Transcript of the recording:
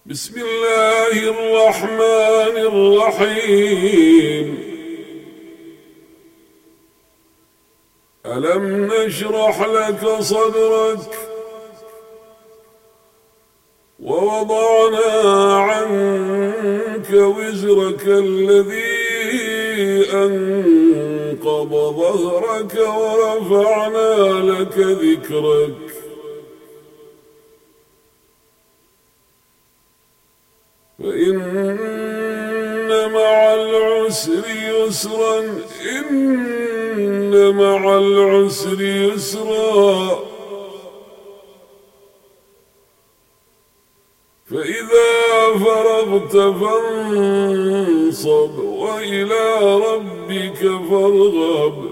بسم الله الرحمن الرحيم. ألم نشرح لك صدرك ووضعنا عنك وزرك الذي أنقض ظهرك ورفعنا لك ذكرك فإن مع العسر يسرا إن مع العسر يسرا فإذا فرغت فانصب وإلى ربك فارغب.